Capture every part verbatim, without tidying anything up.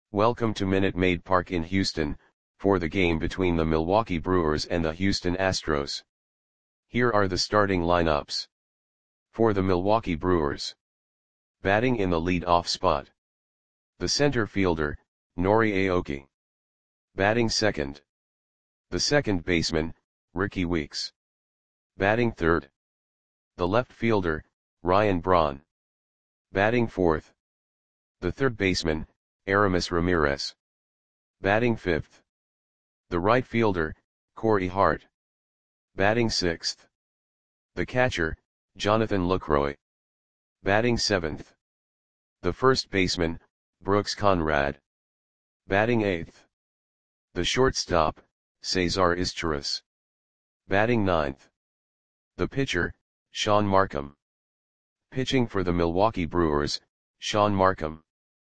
Welcome to Minute Maid Park in Houston, for the game between the Milwaukee Brewers and the Houston Astros. Here are the starting lineups. For the Milwaukee Brewers. Batting in the lead-off spot. The center fielder, Nori Aoki. Batting second. The second baseman, Rickie Weeks. Batting third. The left fielder, Ryan Braun. Batting fourth. The third baseman, Aramis Ramirez. Batting fifth. The right fielder, Corey Hart. Batting sixth. The catcher, Jonathan Lucroy. Batting seventh. The first baseman, Brooks Conrad. Batting eighth. The shortstop, Cesar Izturis. Batting ninth. The pitcher, Sean Markham. Pitching for the Milwaukee Brewers, Sean Markham.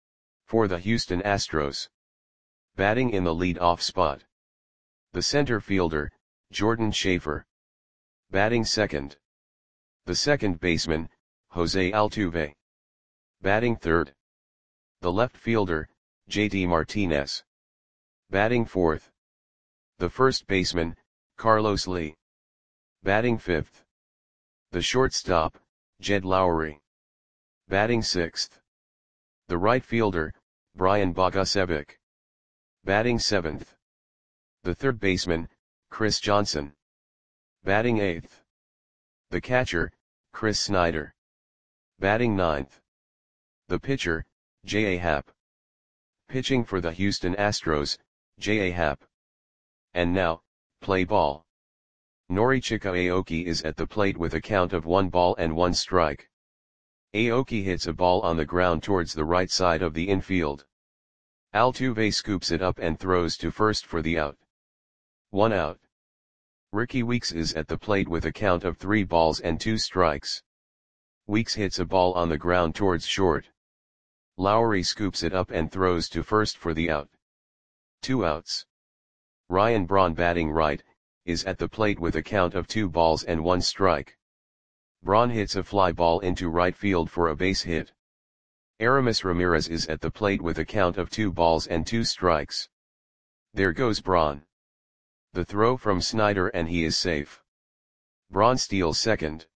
For the Houston Astros. Batting in the lead-off spot. The center fielder, Jordan Schaefer. Batting second. The second baseman, Jose Altuve. Batting third. The left fielder, J D Martinez. Batting fourth. The first baseman, Carlos Lee. Batting fifth. The shortstop, Jed Lowry. Batting sixth. The right fielder, Brian Bogusevic. Batting seventh. The third baseman, Chris Johnson. Batting eighth. The catcher, Chris Snyder. Batting ninth. The pitcher, J A. Happ. Pitching for the Houston Astros, J A. Happ. And now, play ball. Norichika Aoki is at the plate with a count of one ball and one strike. Aoki hits a ball on the ground towards the right side of the infield. Altuve scoops it up and throws to first for the out. One out. Rickie Weeks is at the plate with a count of three balls and two strikes. Weeks hits a ball on the ground towards short. Lowry scoops it up and throws to first for the out. Two outs. Ryan Braun, batting right, is at the plate with a count of two balls and one strike. Braun hits a fly ball into right field for a base hit. Aramis Ramirez is at the plate with a count of two balls and two strikes. There goes Braun. The throw from Snyder and he is safe. Braun steals second.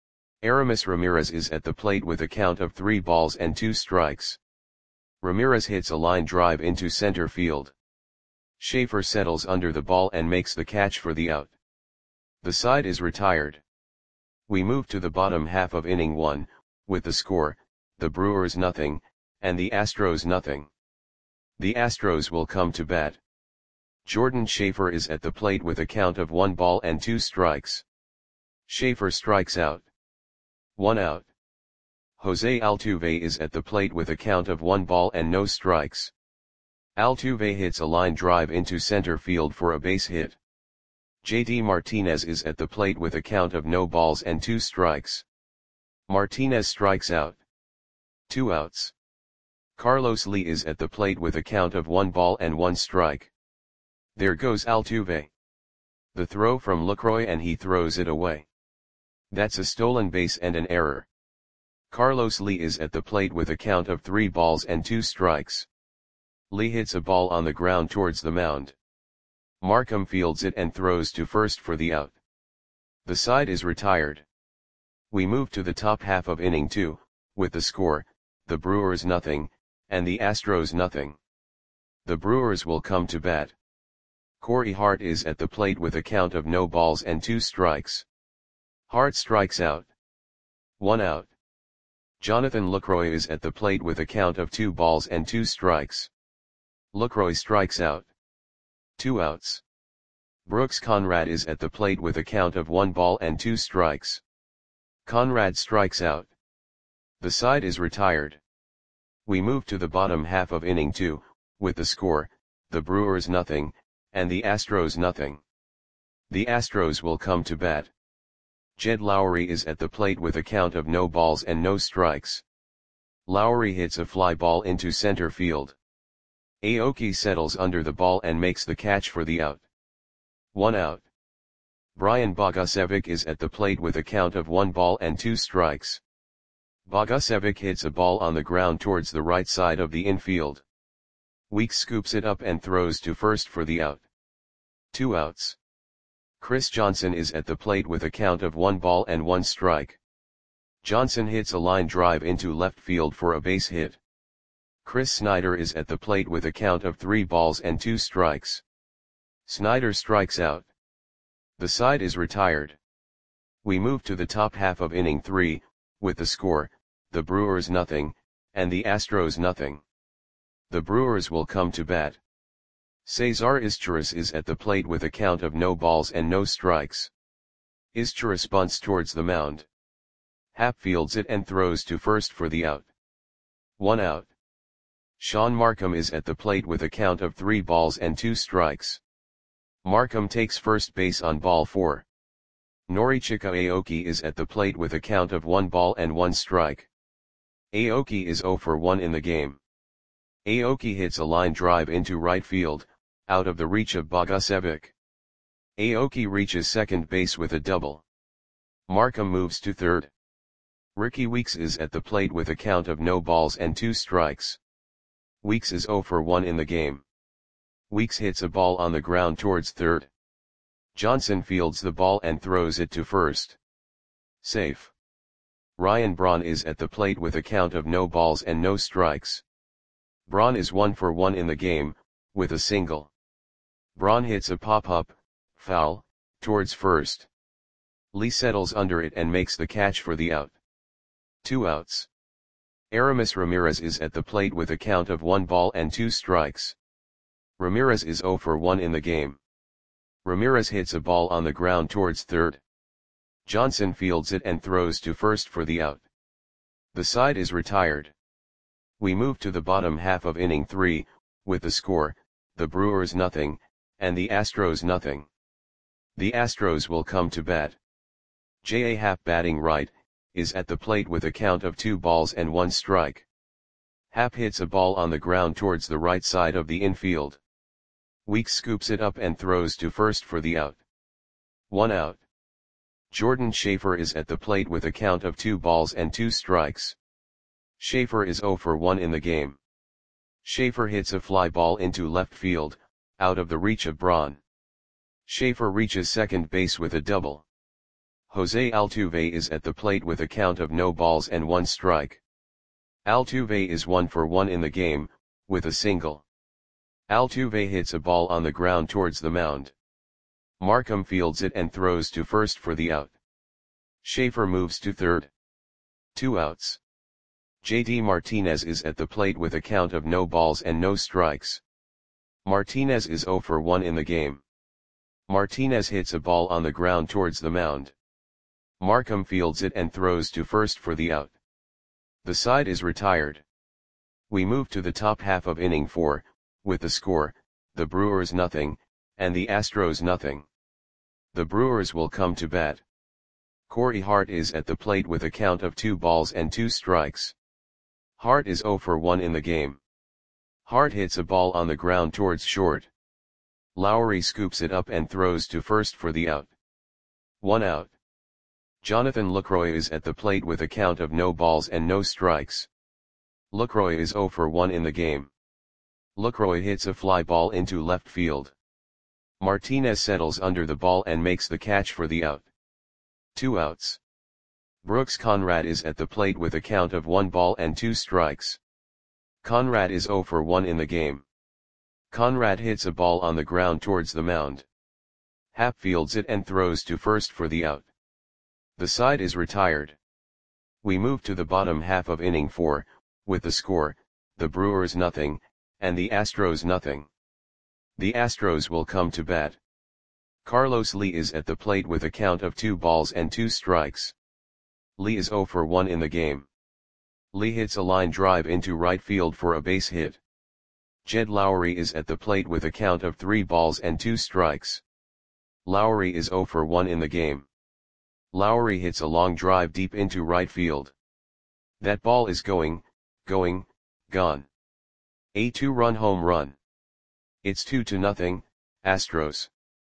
Aramis Ramirez is at the plate with a count of three balls and two strikes. Ramirez hits a line drive into center field. Schaefer settles under the ball and makes the catch for the out. The side is retired. We move to the bottom half of inning one, with the score, the Brewers nothing, and the Astros nothing. The Astros will come to bat. Jordan Schaefer is at the plate with a count of one ball and two strikes. Schaefer strikes out. One out. Jose Altuve is at the plate with a count of one ball and no strikes. Altuve hits a line drive into center field for a base hit. J D Martinez is at the plate with a count of no balls and two strikes. Martinez strikes out. Two outs. Carlos Lee is at the plate with a count of one ball and one strike. There goes Altuve. The throw from Lucroy and he throws it away. That's a stolen base and an error. Carlos Lee is at the plate with a count of three balls and two strikes. Lee hits a ball on the ground towards the mound. Markham fields it and throws to first for the out. The side is retired. We move to the top half of inning two, with the score, the Brewers nothing, and the Astros nothing. The Brewers will come to bat. Corey Hart is at the plate with a count of no balls and two strikes. Hart strikes out. One out. Jonathan Lucroy is at the plate with a count of two balls and two strikes. Lucroy strikes out. Two outs. Brooks Conrad is at the plate with a count of one ball and two strikes. Conrad strikes out. The side is retired. We move to the bottom half of inning two, with the score, the Brewers nothing, and the Astros nothing. The Astros will come to bat. Jed Lowry is at the plate with a count of no balls and no strikes. Lowry hits a fly ball into center field. Aoki settles under the ball and makes the catch for the out. One out. Brian Bogusevic is at the plate with a count of one ball and two strikes. Bogusevic hits a ball on the ground towards the right side of the infield. Weeks scoops it up and throws to first for the out. Two outs. Chris Johnson is at the plate with a count of one ball and one strike. Johnson hits a line drive into left field for a base hit. Chris Snyder is at the plate with a count of three balls and two strikes. Snyder strikes out. The side is retired. We move to the top half of inning three, with the score, the Brewers nothing, and the Astros nothing. The Brewers will come to bat. Cesar Izturis is at the plate with a count of no balls and no strikes. Izturis bunts towards the mound. Happ fields it and throws to first for the out. One out. Sean Markham is at the plate with a count of three balls and two strikes. Markham takes first base on ball four. Norichika Aoki is at the plate with a count of one ball and one strike. Aoki is zero for one in the game. Aoki hits a line drive into right field, out of the reach of Bogusevic. Aoki reaches second base with a double. Markham moves to third. Ricky Weeks is at the plate with a count of no balls and two strikes. Weeks is zero for one in the game. Weeks hits a ball on the ground towards third. Johnson fields the ball and throws it to first. Safe. Ryan Braun is at the plate with a count of no balls and no strikes. Braun is one for one in the game, with a single. Braun hits a pop-up, foul, towards first. Lee settles under it and makes the catch for the out. Two outs. Aramis Ramirez is at the plate with a count of one ball and two strikes. Ramirez is zero for one in the game. Ramirez hits a ball on the ground towards third. Johnson fields it and throws to first for the out. The side is retired. We move to the bottom half of inning three, with the score, the Brewers nothing, and the Astros nothing. The Astros will come to bat. J A. Happ batting right, is at the plate with a count of two balls and one strike. Happ hits a ball on the ground towards the right side of the infield. Weeks scoops it up and throws to first for the out. One out. Jordan Schaefer is at the plate with a count of two balls and two strikes. Schaefer is zero for one in the game. Schaefer hits a fly ball into left field, out of the reach of Braun. Schaefer reaches second base with a double. Jose Altuve is at the plate with a count of no balls and one strike. Altuve is one for one in the game, with a single. Altuve hits a ball on the ground towards the mound. Markham fields it and throws to first for the out. Schaefer moves to third. Two outs. J D Martinez is at the plate with a count of no balls and no strikes. Martinez is zero for one in the game. Martinez hits a ball on the ground towards the mound. Markham fields it and throws to first for the out. The side is retired. We move to the top half of inning four, with the score, the Brewers nothing, and the Astros nothing. The Brewers will come to bat. Corey Hart is at the plate with a count of two balls and two strikes. Hart is zero for one in the game. Hart hits a ball on the ground towards short. Lowry scoops it up and throws to first for the out. One out. Jonathan Lucroy is at the plate with a count of no balls and no strikes. Lucroy is zero for one in the game. Lucroy hits a fly ball into left field. Martinez settles under the ball and makes the catch for the out. Two outs. Brooks Conrad is at the plate with a count of one ball and two strikes. Conrad is zero for one in the game. Conrad hits a ball on the ground towards the mound. Happ fields it and throws to first for the out. The side is retired. We move to the bottom half of inning four, with the score, the Brewers nothing, and the Astros nothing. The Astros will come to bat. Carlos Lee is at the plate with a count of two balls and two strikes. Lee is zero for one in the game. Lee hits a line drive into right field for a base hit. Jed Lowry is at the plate with a count of three balls and two strikes. Lowry is zero for one in the game. Lowry hits a long drive deep into right field. That ball is going, going, gone. A two-run home run. It's two to nothing, Astros.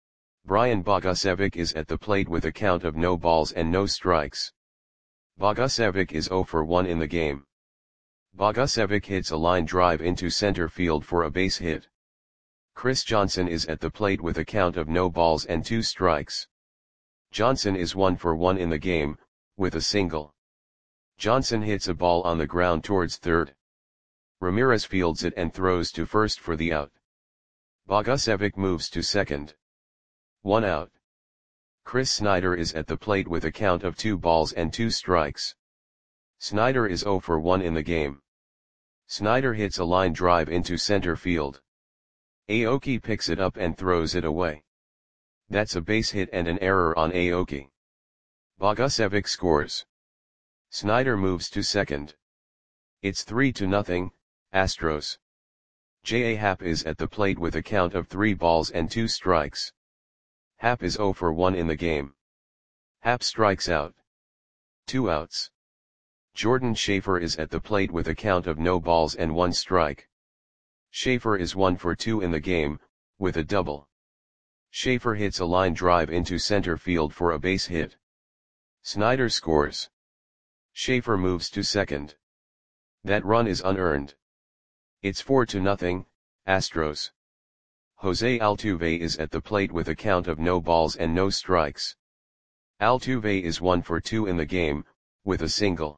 Brian Bogusevic is at the plate with a count of no balls and no strikes. Bogusevic is zero for one in the game. Bogusevic hits a line drive into center field for a base hit. Chris Johnson is at the plate with a count of no balls and two strikes. Johnson is one for one in the game, with a single. Johnson hits a ball on the ground towards third. Ramirez fields it and throws to first for the out. Bogusevic moves to second. One out. Chris Snyder is at the plate with a count of two balls and two strikes. Snyder is zero for one in the game. Snyder hits a line drive into center field. Aoki picks it up and throws it away. That's a base hit and an error on Aoki. Bogusevic scores. Snyder moves to second. It's three to nothing, Astros. J A. Happ is at the plate with a count of three balls and two strikes. Happ is zero for one in the game. Happ strikes out. Two outs. Jordan Schaefer is at the plate with a count of no balls and one strike. Schaefer is one for two in the game, with a double. Schaefer hits a line drive into center field for a base hit. Snyder scores. Schaefer moves to second. That run is unearned. It's four to nothing, Astros. Jose Altuve is at the plate with a count of no balls and no strikes. Altuve is one for two in the game, with a single.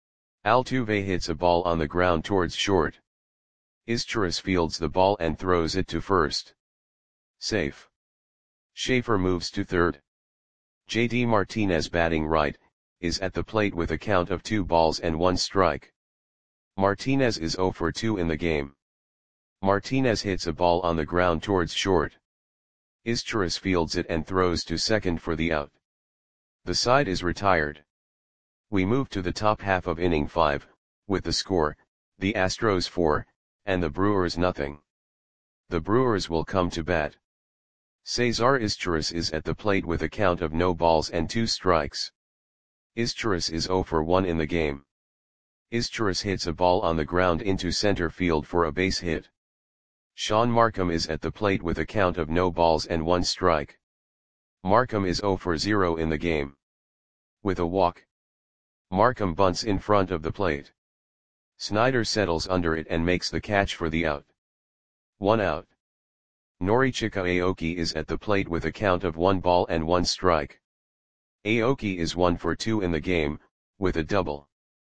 Altuve hits a ball on the ground towards short. Izturis fields the ball and throws it to first. Safe. Schaefer moves to third. J D Martinez, batting right, is at the plate with a count of two balls and one strike. Martinez is zero for two in the game. Martinez hits a ball on the ground towards short. Izturis fields it and throws to second for the out. The side is retired. We move to the top half of inning five, with the score, the Astros four, and the Brewers nothing. The Brewers will come to bat. Cesar Izturis is at the plate with a count of no balls and two strikes. Izturis is zero for one in the game. Izturis hits a ball on the ground into center field for a base hit. Sean Markham is at the plate with a count of no balls and one strike. Markham is zero for zero in the game. With a walk, Markham bunts in front of the plate. Snyder settles under it and makes the catch for the out. One out. Norichika Aoki is at the plate with a count of one ball and one strike. Aoki is one for two in the game, with a double.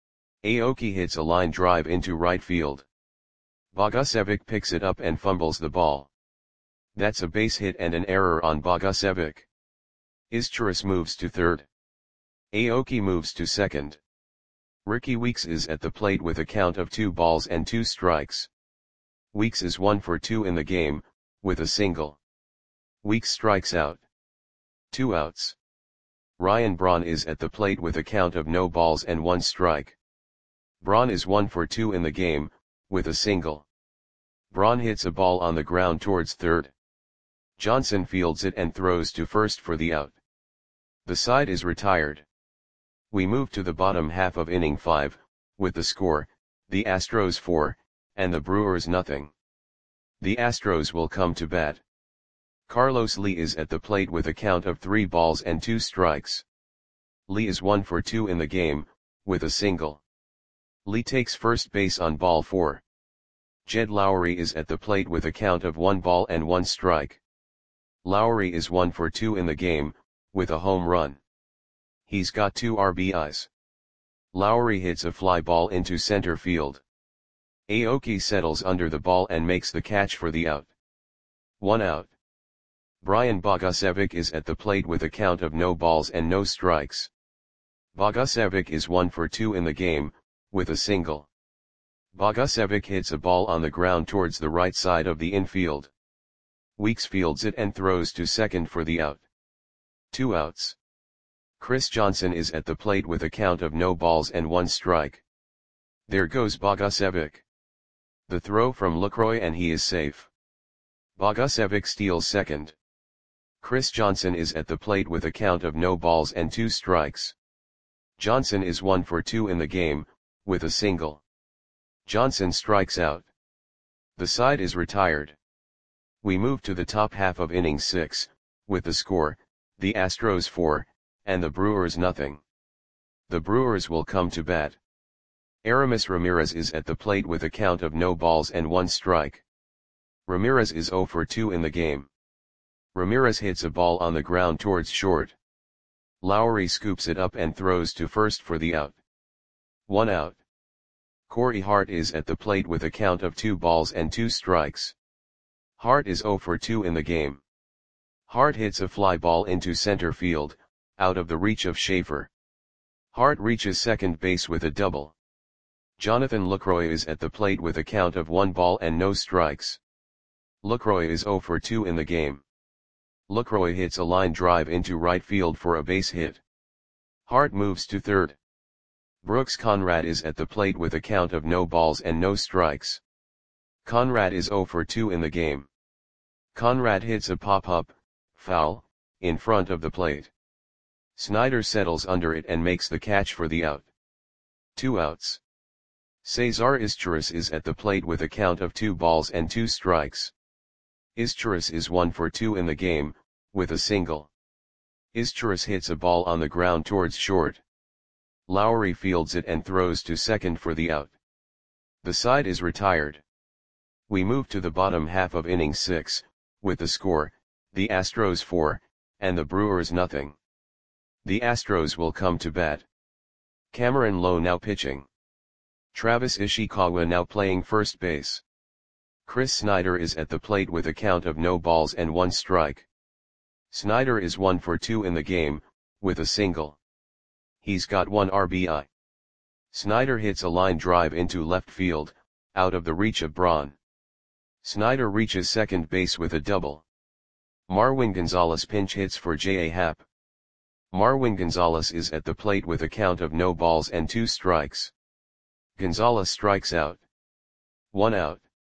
Aoki hits a line drive into right field. Bogusevic picks it up and fumbles the ball. That's a base hit and an error on Bogusevic. Izturis moves to third. Aoki moves to second. Ricky Weeks is at the plate with a count of two balls and two strikes. Weeks is one for two in the game, with a single. Weeks strikes out. Two outs. Ryan Braun is at the plate with a count of no balls and one strike. Braun is one for two in the game, with a single. Braun hits a ball on the ground towards third. Johnson fields it and throws to first for the out. The side is retired. We move to the bottom half of inning five, with the score, the Astros four, and the Brewers nothing. The Astros will come to bat. Carlos Lee is at the plate with a count of three balls and two strikes. Lee is one for two in the game, with a single. Lee takes first base on ball four. Jed Lowry is at the plate with a count of one ball and one strike. Lowry is one for two in the game, with a home run. He's got two R B Is. Lowry hits a fly ball into center field. Aoki settles under the ball and makes the catch for the out. One out. Brian Bogusevic is at the plate with a count of no balls and no strikes. Bogusevic is one for two in the game, with a single. Bogusevic hits a ball on the ground towards the right side of the infield. Weeks fields it and throws to second for the out. Two outs. Chris Johnson is at the plate with a count of no balls and one strike. There goes Bogusevic. The throw from Lucroy and he is safe. Bogusevic steals second. Chris Johnson is at the plate with a count of no balls and two strikes. Johnson is one for two in the game, with a single. Johnson strikes out. The side is retired. We move to the top half of inning six, with the score, the Astros four, and the Brewers nothing. The Brewers will come to bat. Aramis Ramirez is at the plate with a count of no balls and one strike. Ramirez is zero for two in the game. Ramirez hits a ball on the ground towards short. Lowry scoops it up and throws to first for the out. One out. Corey Hart is at the plate with a count of two balls and two strikes. Hart is zero for two in the game. Hart hits a fly ball into center field, out of the reach of Schaefer. Hart reaches second base with a double. Jonathan Lucroy is at the plate with a count of one ball and no strikes. Lucroy is zero for two in the game. Lucroy hits a line drive into right field for a base hit. Hart moves to third. Brooks Conrad is at the plate with a count of no balls and no strikes. Conrad is zero for two in the game. Conrad hits a pop-up, foul, in front of the plate. Snyder settles under it and makes the catch for the out. Two outs. Cesar Izturis is at the plate with a count of two balls and two strikes. Izturis is one for two in the game, with a single. Izturis hits a ball on the ground towards short. Lowry fields it and throws to second for the out. The side is retired. We move to the bottom half of inning six, with the score, the Astros four, and the Brewers nothing. The Astros will come to bat. Cameron Lowe now pitching. Travis Ishikawa now playing first base. Chris Snyder is at the plate with a count of no balls and one strike. Snyder is one for two in the game, with a single. He's got one R B I. Snyder hits a line drive into left field, out of the reach of Braun. Snyder reaches second base with a double. Marwin Gonzalez pinch hits for J A. Happ. Marwin Gonzalez is at the plate with a count of no balls and two strikes. Gonzalez strikes out. One out.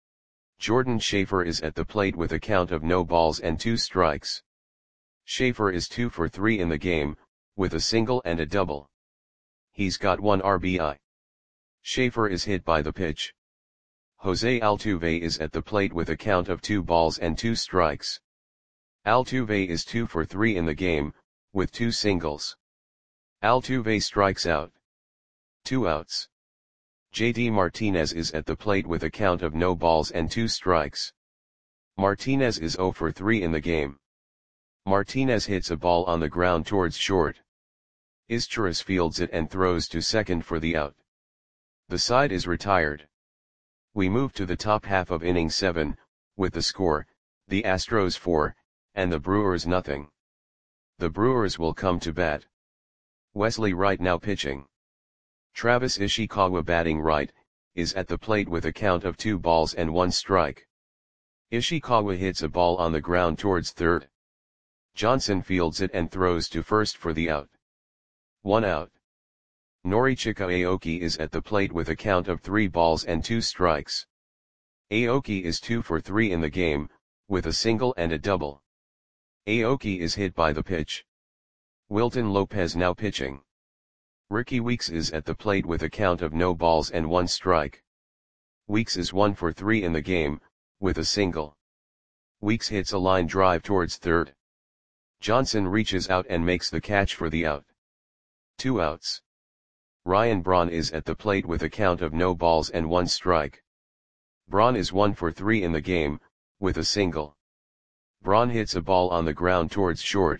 Jordan Schaefer is at the plate with a count of no balls and two strikes. Schaefer is two for three in the game, with a single and a double. He's got one R B I. Schaefer is hit by the pitch. Jose Altuve is at the plate with a count of two balls and two strikes. Altuve is two for three in the game, with two singles. Altuve strikes out. Two outs. J D Martinez is at the plate with a count of no balls and two strikes. Martinez is zero for three in the game. Martinez hits a ball on the ground towards short. Izturis fields it and throws to second for the out. The side is retired. We move to the top half of inning seven, with the score, the Astros four, and the Brewers nothing. The Brewers will come to bat. Wesley Wright now pitching. Travis Ishikawa batting right, is at the plate with a count of two balls and one strike. Ishikawa hits a ball on the ground towards third. Johnson fields it and throws to first for the out. One out. Norichika Aoki is at the plate with a count of three balls and two strikes. Aoki is two for three in the game, with a single and a double. Aoki is hit by the pitch. Wilton Lopez now pitching. Ricky Weeks is at the plate with a count of no balls and one strike. Weeks is one for three in the game, with a single. Weeks hits a line drive towards third. Johnson reaches out and makes the catch for the out. Two outs. Ryan Braun is at the plate with a count of no balls and one strike. Braun is one for three in the game, with a single. Braun hits a ball on the ground towards short.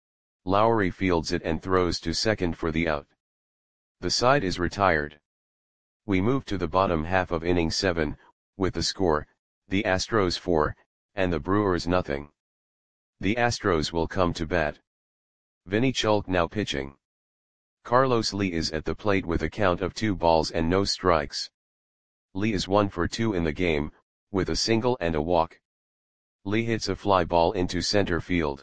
Lowry fields it and throws to second for the out. The side is retired. We move to the bottom half of inning seven, with the score, the Astros four, and the Brewers nothing. The Astros will come to bat. Vinny Chulk now pitching. Carlos Lee is at the plate with a count of two balls and no strikes. Lee is one for two in the game, with a single and a walk. Lee hits a fly ball into center field.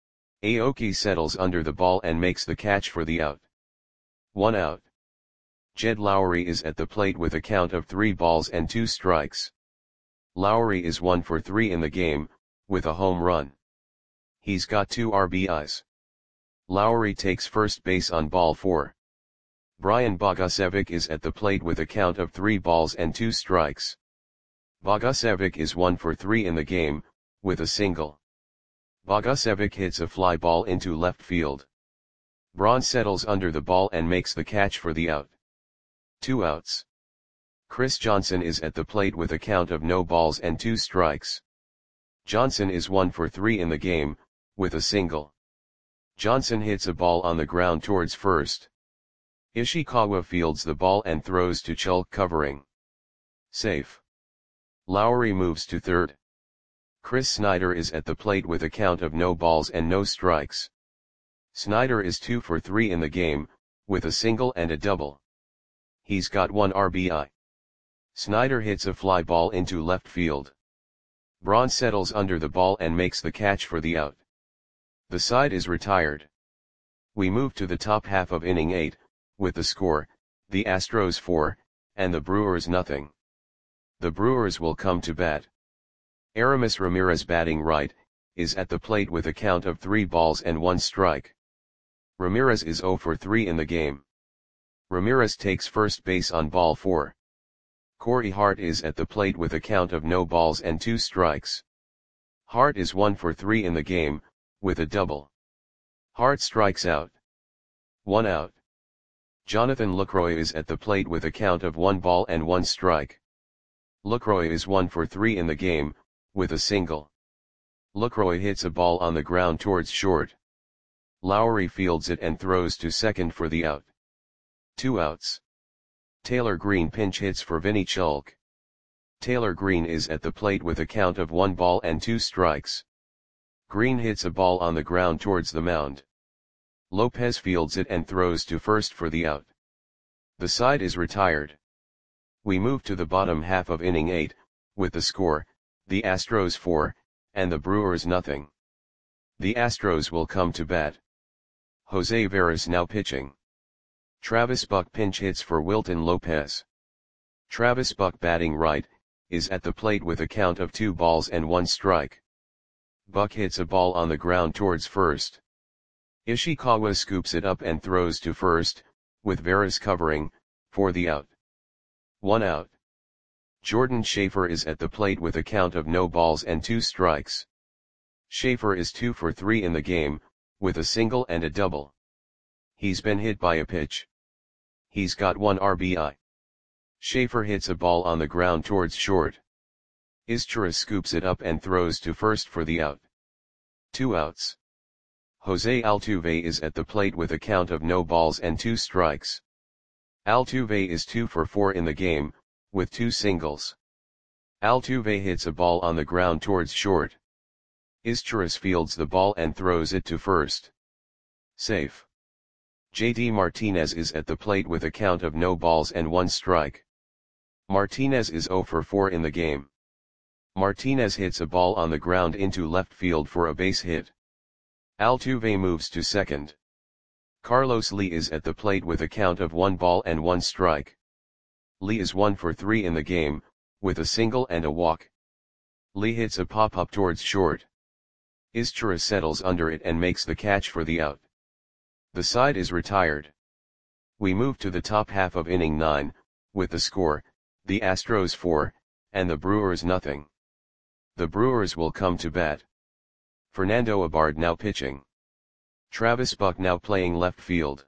Aoki settles under the ball and makes the catch for the out. One out. Jed Lowry is at the plate with a count of three balls and two strikes. Lowry is one for three in the game, with a home run. He's got two R B Is. Lowry takes first base on ball four. Brian Bogusevic is at the plate with a count of three balls and two strikes. Bogusevic is one for three in the game, with a single. Bogusevic hits a fly ball into left field. Braun settles under the ball and makes the catch for the out. Two outs. Chris Johnson is at the plate with a count of no balls and two strikes. Johnson is one for three in the game, with a single. Johnson hits a ball on the ground towards first. Ishikawa fields the ball and throws to Chulk covering. Safe. Lowry moves to third. Chris Snyder is at the plate with a count of no balls and no strikes. Snyder is two for three in the game, with a single and a double. He's got one R B I. Snyder hits a fly ball into left field. Braun settles under the ball and makes the catch for the out. The side is retired. We move to the top half of inning eight, with the score, the Astros four, and the Brewers nothing. The Brewers will come to bat. Aramis Ramirez, batting right, is at the plate with a count of three balls and one strike. Ramirez is zero for three in the game. Ramirez takes first base on ball four. Corey Hart is at the plate with a count of no balls and two strikes. Hart is one for three in the game, with a double. Hart strikes out. One out. Jonathan Lucroy is at the plate with a count of one ball and one strike. Lucroy is one for three in the game, with a single. Lucroy hits a ball on the ground towards short. Lowry fields it and throws to second for the out. Two outs. Taylor Green pinch hits for Vinny Chulk. Taylor Green is at the plate with a count of one ball and two strikes. Green hits a ball on the ground towards the mound. Lopez fields it and throws to first for the out. The side is retired. We move to the bottom half of inning eight, with the score, the Astros four, and the Brewers nothing. The Astros will come to bat. Jose Veras now pitching. Travis Buck pinch hits for Wilton Lopez. Travis Buck, batting right, is at the plate with a count of two balls and one strike. Buck hits a ball on the ground towards first. Ishikawa scoops it up and throws to first, with Veras covering, for the out. One out. Jordan Schaefer is at the plate with a count of no balls and two strikes. Schaefer is two for three in the game, with a single and a double. He's been hit by a pitch. He's got one R B I. Schaefer hits a ball on the ground towards short. Izturis scoops it up and throws to first for the out. Two outs. Jose Altuve is at the plate with a count of no balls and two strikes. Altuve is two for four in the game, with two singles. Altuve hits a ball on the ground towards short. Izturis fields the ball and throws it to first. Safe. J D Martinez is at the plate with a count of no balls and one strike. Martinez is zero for four in the game. Martinez hits a ball on the ground into left field for a base hit. Altuve moves to second. Carlos Lee is at the plate with a count of one ball and one strike. Lee is one for three in the game, with a single and a walk. Lee hits a pop-up towards short. Izturis settles under it and makes the catch for the out. The side is retired. We move to the top half of inning nine, with the score, the Astros four, and the Brewers nothing. The Brewers will come to bat. Fernando Abad now pitching. Travis Buck now playing left field.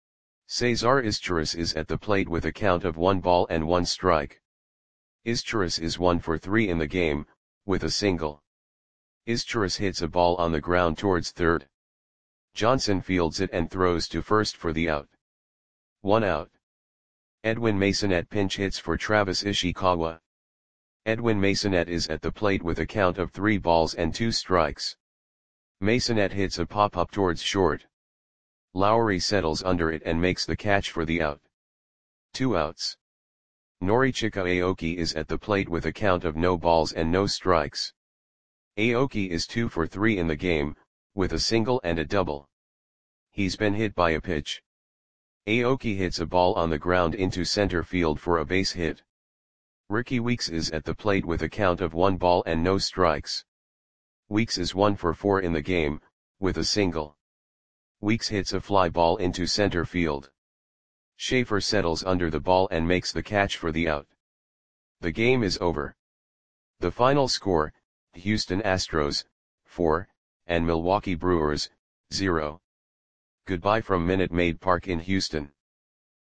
Cesar Izturis is at the plate with a count of one ball and one strike. Izturis is one for three in the game, with a single. Izturis hits a ball on the ground towards third. Johnson fields it and throws to first for the out. One out. Edwin Masonette pinch hits for Travis Ishikawa. Edwin Masonette is at the plate with a count of three balls and two strikes. Masonette hits a pop-up towards short. Lowry settles under it and makes the catch for the out. Two outs. Norichika Aoki is at the plate with a count of no balls and no strikes. Aoki is two for three in the game, with a single and a double. He's been hit by a pitch. Aoki hits a ball on the ground into center field for a base hit. Ricky Weeks is at the plate with a count of one ball and no strikes. Weeks is one for four in the game, with a single. Weeks hits a fly ball into center field. Schaefer settles under the ball and makes the catch for the out. The game is over. The final score, Houston Astros, four, and Milwaukee Brewers, zero. Goodbye from Minute Maid Park in Houston.